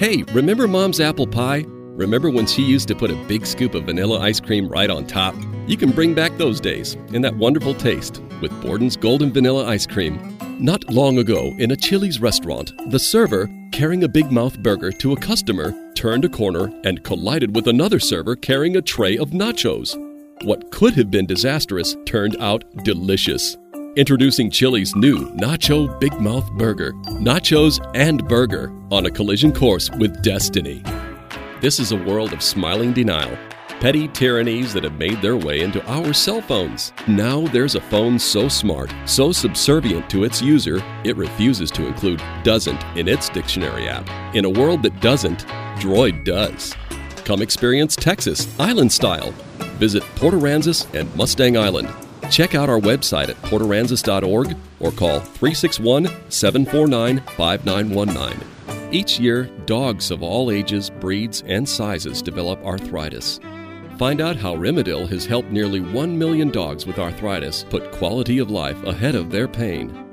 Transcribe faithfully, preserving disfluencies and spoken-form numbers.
Hey, remember Mom's apple pie? Remember when she used to put a big scoop of vanilla ice cream right on top? You can bring back those days and that wonderful taste with Borden's Golden Vanilla Ice Cream. Not long ago, in a Chili's restaurant, the server, carrying a Big Mouth burger to a customer, turned a corner and collided with another server carrying a tray of nachos. What could have been disastrous turned out delicious. Introducing Chili's new Nacho Big Mouth Burger. Nachos and burger on a collision course with destiny. This is a world of smiling denial. Petty tyrannies that have made their way into our cell phones. Now there's a phone so smart, so subservient to its user, it refuses to include doesn't in its dictionary app. In a world that doesn't, Droid does. Come experience Texas island style. Visit Port Aransas and Mustang Island. Check out our website at port aransas dot org or call three six one, seven four nine, five nine one nine. Each year, dogs of all ages, breeds, and sizes develop arthritis. Find out how Rimadyl has helped nearly one million dogs with arthritis put quality of life ahead of their pain.